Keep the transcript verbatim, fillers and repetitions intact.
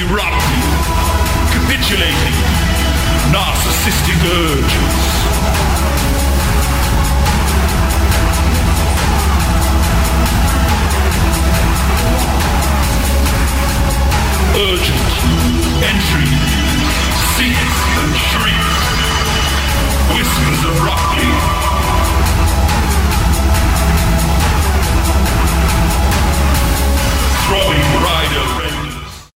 erupting, capitulating, narcissistic urges. Urgent entry, seeks and shrieks, whispers abruptly,